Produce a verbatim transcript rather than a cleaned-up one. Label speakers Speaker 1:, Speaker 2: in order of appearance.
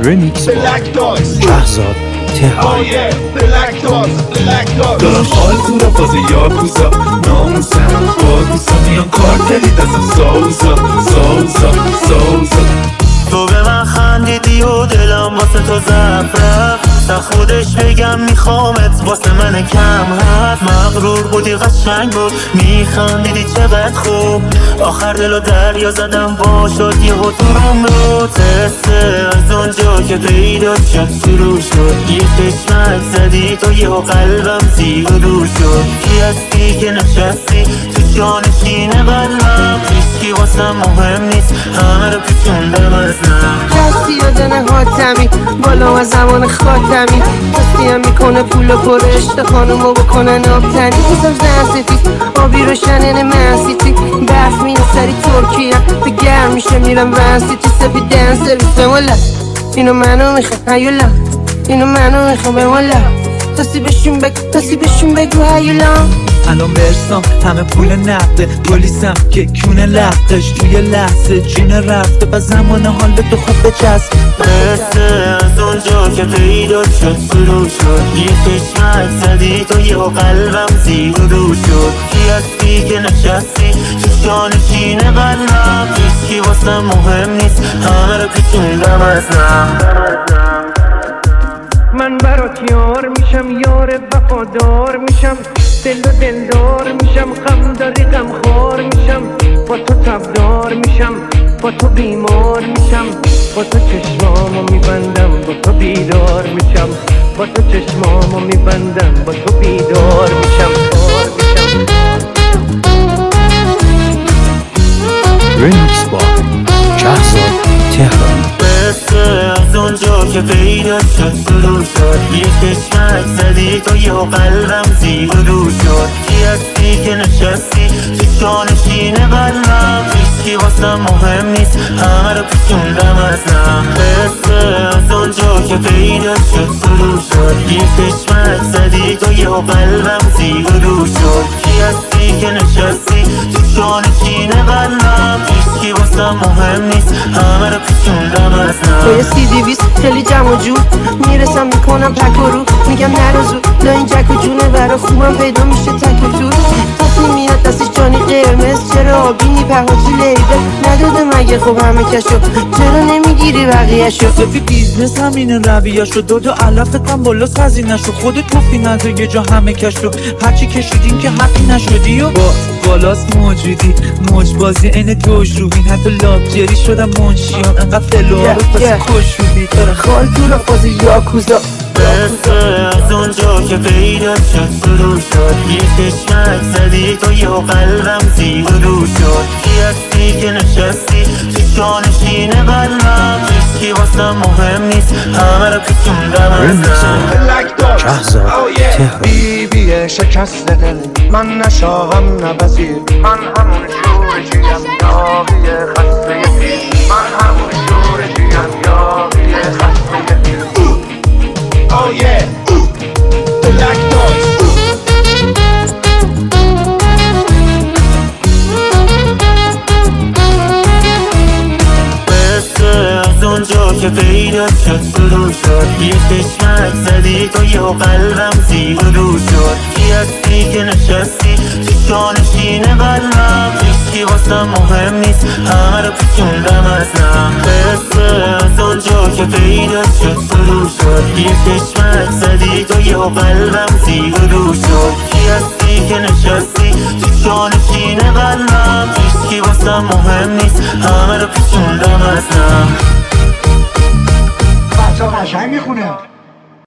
Speaker 1: رمیکس با شهرزاد تهران.
Speaker 2: دارم حال تو را فاز یاکوزا ناموسم باگوزا میان کارتلی دستم ساوزا ساوزا ساوزا.
Speaker 3: تو به من خندیدی و دلم واسه تو ضعف رفت، تا خودش بگم میخوامت واسه من کم هست. مغرور بودی قشنگ بود میخندیدی چقدر خوب، آخر دلو دریا زدم با شد یه تو روم رو تسته. از اونجا که پیدا شد شروع شد یه چشمک زدی تو یه قلبم زیر و دور شد. کی هستی که نشستی تو جانشین قلبم، هیچکی واسم مهم نیست همه رو پیچوندم از
Speaker 4: دستی یادن حاتمی بالا و زمان خاتمی، دستی هم میکنه پول و پر عشق خانومو بکنن آبتنی. میزم زن سفید آبی روشنن منسیتی، برف میره سری ترکیه به گرم میشه میرم ونسیتی. سفید دن سرویس به مولا اینو منو میخوام هیولا، اینو منو میخوام به مولا. دستی بشون بگو دستی بشون بگو هیولا.
Speaker 2: الان برسام همه پول نقده، پلیسم که کونه لقش توی لحظه جون رفته و زمان حال تو خوب بچسب.
Speaker 3: قصه از اونجا که پیدا شد شروع شد یه چشمک زدی تو یه قلبم زیر و دور شد. کی هستی که نشستی تو جانشین قلبم، هیچکی واسم مهم نیست همه رو پیچوندم از نم.
Speaker 4: من برات یار میشم یار وفادار میشم، دل و دلدار میشم، غم داری غم خار میشم. با تو تبدار میشم با تو بیمار میشم، با تو چشمامو میبندم با تو بیدار میشم، با تو چشمامو میبندم با تو بیدار میشم.
Speaker 1: رمیکس با شهرزاد تهران.
Speaker 3: از اونجا که پیدا شد شروع شد یه چشمک زدی تو یه قلبم زیر و دور شد. کی هستی که نشستی تو جانشین قلبم، هیچکی واسم مهم نیست همه رو پیچوندم از نم. قصه از اونجا که پیدا شد شروع شد یه چشمک زدی تو یه قلبم زیر و دور شد. کی هستی که نشستی تو جانشین قلبم، هیچکی واسم مهم نیست همه رو پیچوندم از نم.
Speaker 4: با یه سی دیویست خیلی جمع و جور میرسم میکنم پک و رو، میگم نرازو لا این جک و جونه برا خوبم پیدا میشه تک و تور. تصمیم میاد دستش جانی قرمز، چرا آبینی پهاتی لیبل نداده مگه خب همه کشو، چرا نمیگیری بقیهشو.
Speaker 2: سفی بیزنس همینه رویه‌شو، دو دو علافتم بالاست خزینه‌شو، خودت گفتی نداره یه جا همه کشو، هرچی کشیدین که حقی نشدی و با بالاست موجودی موج بازی این دوش روبین، حتی لاکجری شدم منشیان انقدر فلوها رو پس کش روبی داره
Speaker 4: خال تو را فاز یاکوزا.
Speaker 3: قصه از اونجا که پیدا شد شروع شد یه چشمک زدی تو یه قلبم زیر و دور شد. کی هستی که نشستی تو جانشین قلبم، هیچکی واسم مهم نیست همه رو پیچوندم از نم.
Speaker 1: شهرزاد تهران.
Speaker 5: بیبی شکست دل من نشاهم نبزیر، من همون شورجیم یاقی خسته پیر، من همون شورجیم یاقی خسته پیر. Oh yeah, Black Noise.
Speaker 3: قصه از اونجا که پیدا شد شروع شد یه چشمک زدی تو یه قلبم زیر و دور شد. کی هستی که نشستی تو جانشین قلبم، هیچکی واسم مهم نیست همه رو پیچوندم از نم. قصه از اونجا که پیدا شد شروع شد یه چشمک زدی تو یه قلبم زیر و دور شد. کی هستی که نشستی تو جانشین قلبم، هیچکی واسم مهم نیست همه رو